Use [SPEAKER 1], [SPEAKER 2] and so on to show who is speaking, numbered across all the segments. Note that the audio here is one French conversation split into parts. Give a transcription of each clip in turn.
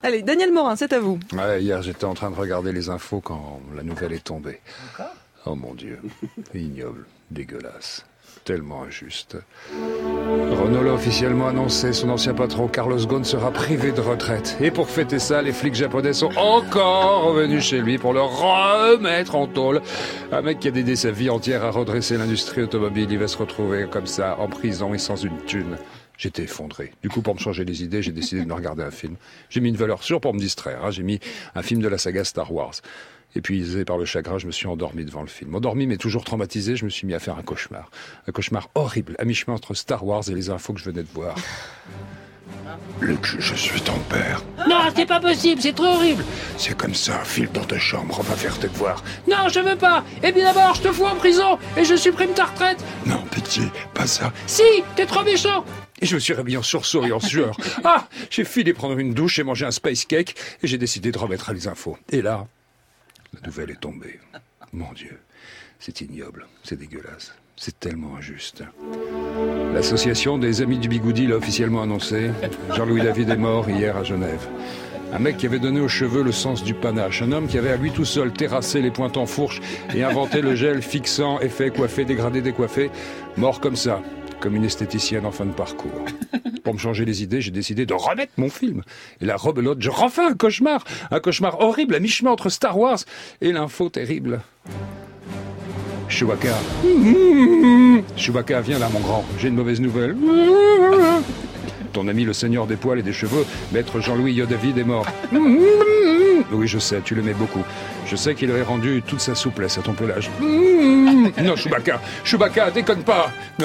[SPEAKER 1] Allez, Daniel Morin, c'est à vous.
[SPEAKER 2] Ouais, hier, j'étais en train de regarder les infos quand la nouvelle est tombée.
[SPEAKER 3] Encore ?
[SPEAKER 2] Oh mon Dieu, ignoble, dégueulasse, tellement injuste. Renault l'a officiellement annoncé, son ancien patron Carlos Ghosn sera privé de retraite. Et pour fêter ça, les flics japonais sont encore revenus chez lui pour le remettre en tôle. Un mec qui a dédié sa vie entière à redresser l'industrie automobile, il va se retrouver comme ça, en prison et sans une thune. J'étais effondré. Du coup, pour me changer les idées, j'ai décidé de me regarder un film. J'ai mis une valeur sûre pour me distraire. J'ai mis un film de la saga Star Wars. Épuisé par le chagrin, je me suis endormi devant le film. Endormi, mais toujours traumatisé, je me suis mis à faire un cauchemar. Un cauchemar horrible, à mi-chemin entre Star Wars et les infos que je venais de voir. Luke, je suis ton père.
[SPEAKER 4] Non, c'est pas possible, c'est trop horrible.
[SPEAKER 2] C'est comme ça, file dans ta chambre, on va faire tes devoirs.
[SPEAKER 4] Non, je veux pas. Et bien d'abord, je te fous en prison et je supprime ta retraite.
[SPEAKER 2] Non, pitié, pas ça.
[SPEAKER 4] Si, t'es trop méchant.
[SPEAKER 2] Et je me suis réveillé en sursaut et en sueur. Ah, j'ai filé prendre une douche et manger un space cake et j'ai décidé de remettre les infos. Et là, la nouvelle est tombée. Mon Dieu, c'est ignoble, c'est dégueulasse, c'est tellement injuste. L'association des Amis du Bigoudi l'a officiellement annoncé. Jean-Louis David est mort hier à Genève. Un mec qui avait donné aux cheveux le sens du panache. Un homme qui avait à lui tout seul terrassé les pointes en fourche et inventé le gel fixant, effet coiffé, dégradé, décoiffé. Mort comme ça, comme une esthéticienne en fin de parcours. Pour me changer les idées, j'ai décidé de remettre mon film. Et la rebelote, je refais un cauchemar horrible à mi-chemin entre Star Wars et l'info terrible. Chewbacca. Chewbacca, viens là mon grand, j'ai une mauvaise nouvelle. Ton ami le seigneur des poils et des cheveux, maître Jean-Louis Yodavid est mort. Oui, je sais, tu l'aimais beaucoup. Je sais qu'il aurait rendu toute sa souplesse à ton pelage. Non, Chewbacca, déconne pas. Non.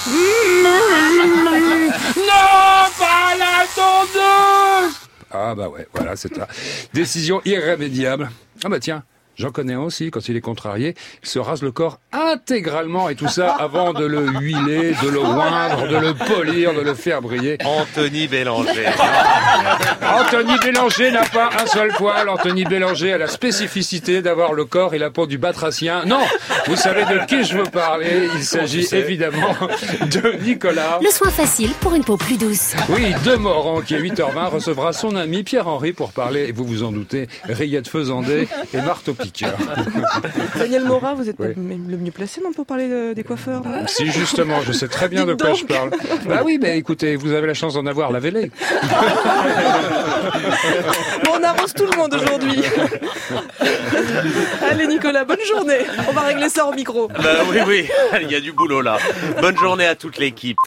[SPEAKER 2] Non, pas la tondeuse. Ah bah ouais, voilà, c'est ça. Décision irrémédiable. Ah bah tiens. J'en connais un aussi, quand il est contrarié, il se rase le corps intégralement et tout ça avant de le huiler, de le oindre, de le polir, de le faire briller.
[SPEAKER 5] Anthony Bélanger.
[SPEAKER 2] Anthony Bélanger n'a pas un seul poil. Anthony Bélanger a la spécificité d'avoir le corps et la peau du batracien. Non, vous savez de qui je veux parler. Il s'agit évidemment de Nicolas.
[SPEAKER 6] Le soin facile pour une peau plus douce.
[SPEAKER 2] Oui, de Morand qui à 8h20 recevra son ami Pierre-Henry pour parler, et vous vous en doutez, rillettes faisandées et marteau piqueur.
[SPEAKER 1] Daniel Morin, vous êtes
[SPEAKER 2] Oui.
[SPEAKER 1] le mieux placé non, pour parler des coiffeurs, non?
[SPEAKER 2] Si justement, je sais très bien de quoi je parle. Bah oui, mais écoutez, vous avez la chance d'en avoir, lavez-les.
[SPEAKER 1] Bon, on arrose tout le monde aujourd'hui. Allez Nicolas, bonne journée. On va régler ça au micro.
[SPEAKER 5] Bah oui, il y a du boulot là. Bonne journée à toute l'équipe.